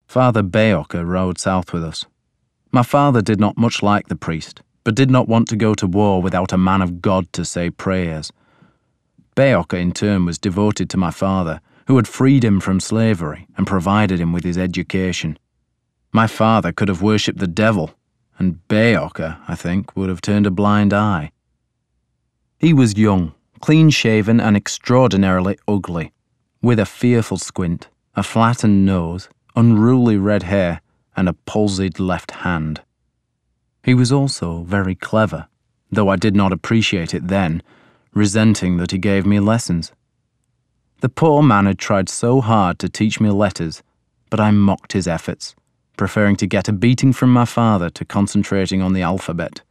Father Beocker rode south with us. My father did not much like the priest, but did not want to go to war without a man of God to say prayers. Beocker, in turn, was devoted to my father, who had freed him from slavery and provided him with his education. My father could have worshipped the devil, and Beocker, I think, would have turned a blind eye. He was young, clean-shaven and extraordinarily ugly, with a fearful squint, a flattened nose, unruly red hair, and a palsied left hand. He was also very clever, though I did not appreciate it then, resenting that he gave me lessons. The poor man had tried so hard to teach me letters, but I mocked his efforts, preferring to get a beating from my father to concentrating on the alphabet.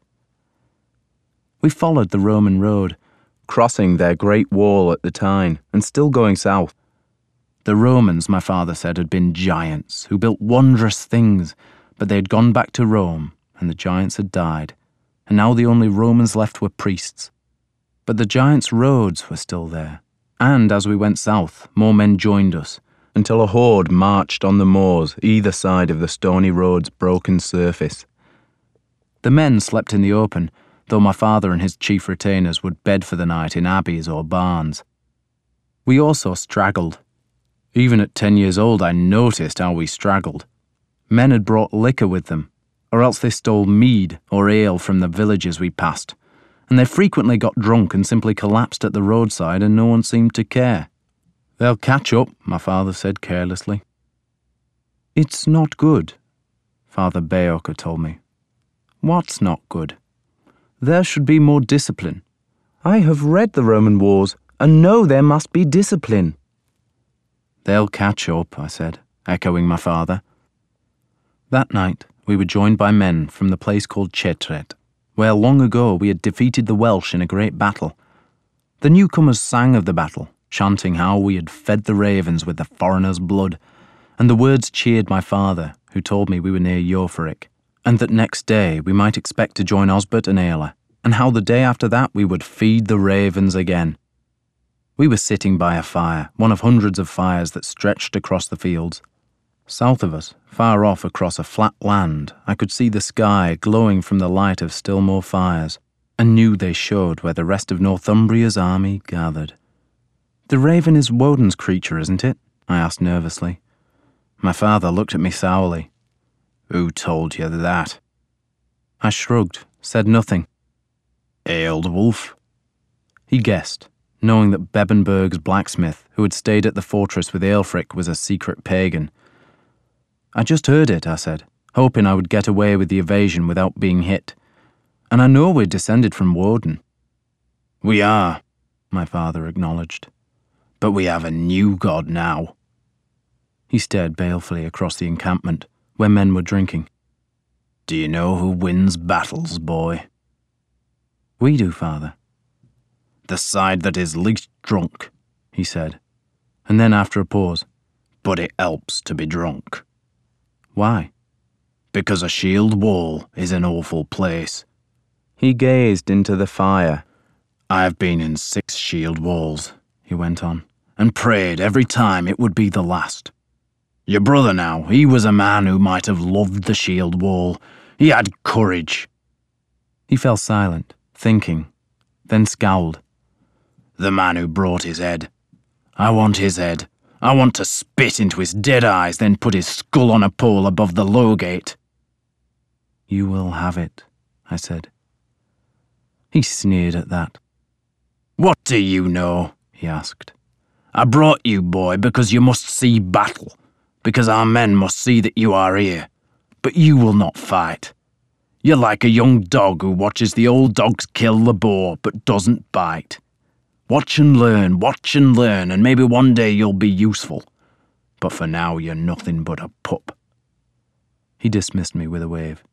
We followed the Roman road, crossing their great wall at the Tyne, and still going south. The Romans, my father said, had been giants who built wondrous things, but they had gone back to Rome, and the giants had died, and now the only Romans left were priests. But the giants' roads were still there, and as we went south, more men joined us, until a horde marched on the moors either side of the stony road's broken surface. The men slept in the open, though my father and his chief retainers would bed for the night in abbeys or barns. We also straggled. Even at 10 years old, I noticed how we straggled. Men had brought liquor with them, or else they stole mead or ale from the villages we passed, and they frequently got drunk and simply collapsed at the roadside and no one seemed to care. "They'll catch up," my father said carelessly. "It's not good," Father Beocker told me. "What's not good?" "There should be more discipline. I have read the Roman wars and know there must be discipline." "They'll catch up," I said, echoing my father. That night, we were joined by men from the place called Chetret, where long ago we had defeated the Welsh in a great battle. The newcomers sang of the battle, chanting how we had fed the ravens with the foreigners' blood, and the words cheered my father, who told me we were near Eoferric, and that next day we might expect to join Osbert and Aella, and how the day after that we would feed the ravens again. We were sitting by a fire, one of hundreds of fires that stretched across the fields. South of us, far off across a flat land, I could see the sky glowing from the light of still more fires, and knew they showed where the rest of Northumbria's army gathered. "The raven is Woden's creature, isn't it?" I asked nervously. My father looked at me sourly. "Who told you that?" I shrugged, said nothing. "Ealdwulf?" He guessed, knowing that Bebbanburg's blacksmith, who had stayed at the fortress with Aelfric, was a secret pagan. "I just heard it," I said, hoping I would get away with the evasion without being hit. "And I know we're descended from Woden." "We are," my father acknowledged. "But we have a new god now." He stared balefully across the encampment, where men were drinking. "Do you know who wins battles, boy?" "We do, father." "The side that is least drunk," he said, and then after a pause, "But it helps to be drunk." "Why?" "Because a shield wall is an awful place." He gazed into the fire. "I've been in 6 shield walls," he went on, "and prayed every time it would be the last. Your brother now, he was a man who might have loved the shield wall. He had courage." He fell silent, thinking, then scowled. "The man who brought his head. I want his head. I want to spit into his dead eyes, then put his skull on a pole above the low gate." "You will have it," I said. He sneered at that. "What do you know?" he asked. "I brought you, boy, because you must see battle, because our men must see that you are here. But you will not fight. You're like a young dog who watches the old dogs kill the boar, but doesn't bite. Watch and learn, and maybe one day you'll be useful. But for now, you're nothing but a pup." He dismissed me with a wave.